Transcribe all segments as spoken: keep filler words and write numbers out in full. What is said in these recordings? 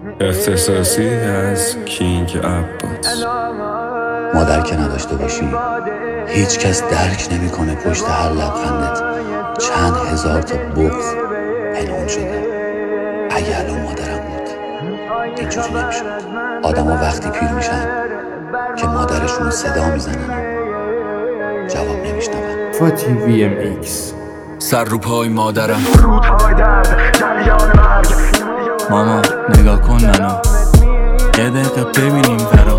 اختصاصی از کینگ عباس. مادر که نداشته باشی هیچ کس درک نمیکنه پشت هر لبخندت چند هزار تا بغض پنهان شده. اگه الان مادرم بود اینجوری نمیشد. آدم ها وقتی پیر میشن که مادرشون صدا میزنن و جواب نمیشنون. فاتی وی ام ایکس. سر رو پای مادرم، ماما نگاه کن منو، یه دقیقه ببینیم برا،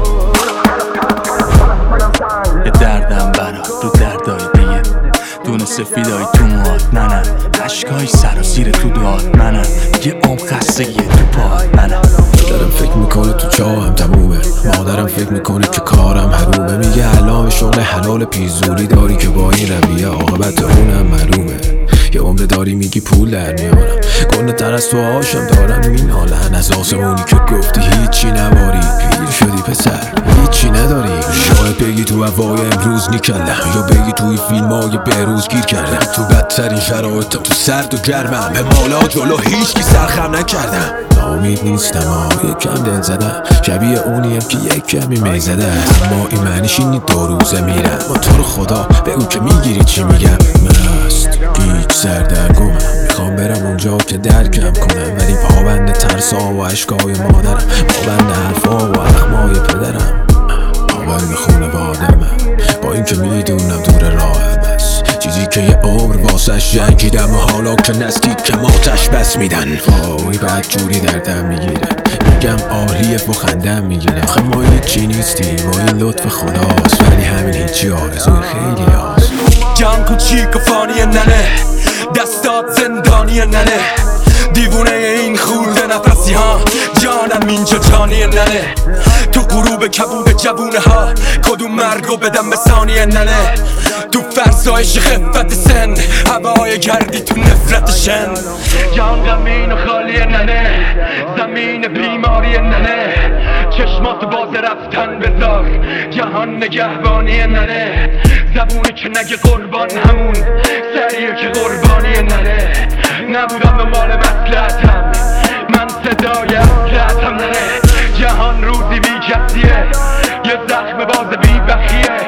یه دردم برا رو دردای دیگه، دونه سفیدای تو موهات منم، عشقای سراسیر تو دعات منم، یه عمق خستگیه تو پاهات منم. مادرم فکر میکنه تو چاهم تمومه، مادرم فکر میکنه که کارم حرومه، میگه علام شغل حلال پیزوری داری که با این رویه عاقبت اونم معلومه. یه عمر داری میگی پول در میارم، گنده تر از تو هاشم دارم مینالن، از آسمونی که گفتی هیچی نباری، پیر شدی پسر هیچی نداری. شاید بگی تو هوای امروز نیکلم، یا بگی توی فیلم های بروز گیر کردم، تو بدترین شرایطم تو سرد و گرمم، به مالا جلو هیچکی سرخم نکردم. ناامید نیستم ها یک کم دل زدم، شبیه اونیم که یک کمی می زده است، اما این معنیش اینی دو روزه میرم. با تو رو خدا بگو که میگیری چی میگم. مست گیج سردرگمم، میخوام برم اونجا که درکم کنم، ولی پابند ترسا و عشقای مادرم، پابند حرفا و اخمای پدرم، پابند خونوادمم، با این که میدونم دور راهم است، چیزی که یه عمر واسش جنگیدم و حالا که نزدیک که ماتش بس میدن. وای بد جوری دردم میگیره، میگم عالیه و خندم میگیره. آخه ما هیچی نیستیم و این لطف خداست، ولی همین هیچی آرزوی خیلی هاست. جان کوچیک و فانی ننه، دستات زندانی ننه، دیوونه این خورده نفسی ها، جانم اینجا جانی ننه، تو غروب کبود جوونه ها، کدوم مرگو بدم به ثانیه ننه، تو فرسایش خفت سن، هوای گردی تو نفرت شن، جان غمین و خالی ننه، زمین بیماری ننه، چشمات باز رفتن بذار، جهان نگهبانی ننه، زبونه که نگه قربان همون سریه که قربانی ننه، نبودم به مال مسلحتم، من صدای اصلحتم ننه، جهان روزی بی کسیه، یه زخم باز بی بخیه،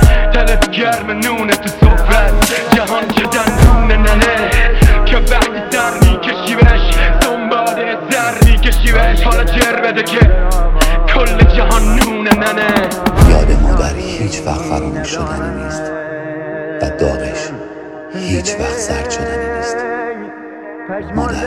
دلت گرم نونه تو سفرت، جهان که دندون ننه، که وقتی سر میکشی بهش دنباله سر میکشی بهش، حالا جر بده که کل جهان نونه ننه. یاد مادر هیچ وقت فراموش شدنی نیست و داغش هیچ وقت سرد شدنی نیست. مادر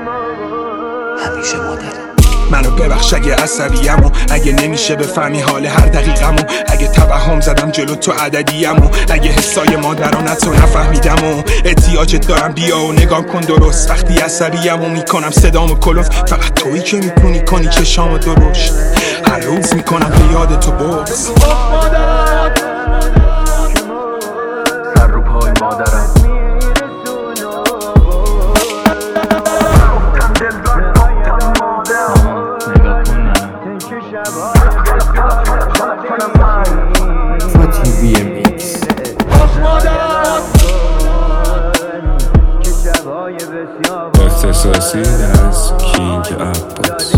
همیشه مادره. منو ببخش اگه عصبیم و اگه نمیشه بفهمی حال هر دقیقم، و اگه توهم زدم جلو تو عددیم، و اگه حسای مادرانت رو نفهمیدم و احتیاجت دارم بیا و نگاه کن درست. وقتی عصبیم و میکنم صدامو کلوف، فقط تویی که میتونی کنی چشامو درشت، هر روز میکنم به یاد تو بغض. سر رو پای مادرم، فاتی وی ام ایکس. اختصاصی از کینگ عباس.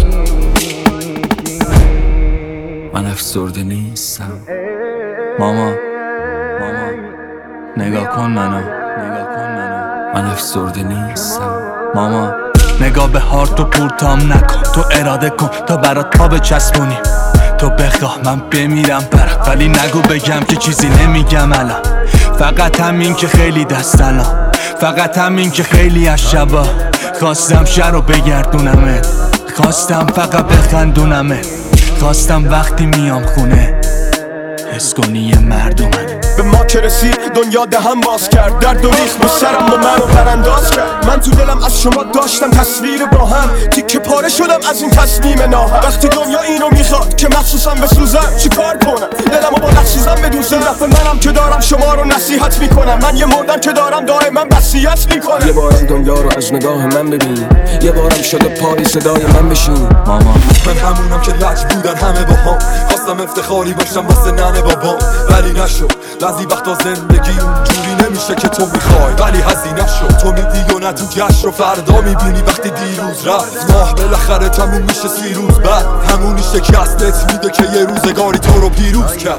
من افسرده نیستم ماما، ماما نگاه کن منو، نگاه کن منو، من افسرده نیستم ماما، نگاه به هارت و پورتام نکن، تو اراده کن تا برات پا بچسبونیم، تو بخواه من بمیرم برات، ولی نگو بگم که چیزی نمیگم الان، فقط همین که خیلی دست الان، فقط همین که خیلی از شبا خواستم شهر رو بگردونمت، خواستم فقط بخندونمت، خواستم وقتی میام خونه حس کنی یه مردمه. به ما که رسید دنیا دهم باز کرد، درد و ریخت به سرم و منو برانداز کرد، من تو دلم از شما داشتم تصویر با هم، تیکه پاره شدم از این تصمیم ناهم، وقتی دنیا اینو میخواد که مخصوصم بسوزم چی کار کنم، دلمو با نقشیزم بدوزم، رفت منم که دارم شما رو نصیحت میکنم، من یه مردم که دارم دائما وصیت میکنم. یه بارم دنیا رو از نگاه من ببین، یه بارم شده پای صدای من بشین. ماما من همونم که لج بودن همه با هم، خواستم افتخاری باشم واسه ننه بابام ولی نشد بعضی وقتا زندگی اونجوری نمیشه که تو میخوای ولی هزینه شد تو میدی و نتیجهش رو فردا میبینی وقتی دیروز رفت ماه بالاخره تموم میشه سی روز بعد همونی شکستت میده که یه روزگاری تو رو پیروز کرد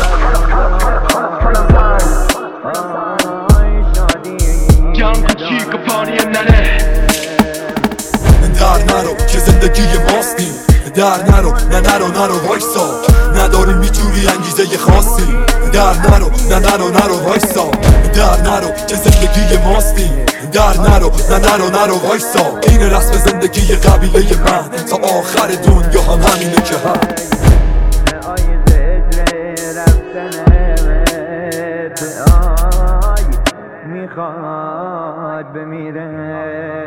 در نرو که زندگی ماستیم در نرو نه نرو نرو وایسا نداری میتونی انگیزه خاصی در نرو نه نرو نرو وایسا در نرو که زندگی ماستیم در نرو نه نرو نرو وایسا این رسم زندگی قبیله من تا آخر دنیا هم همینه که هم میخواد بمیره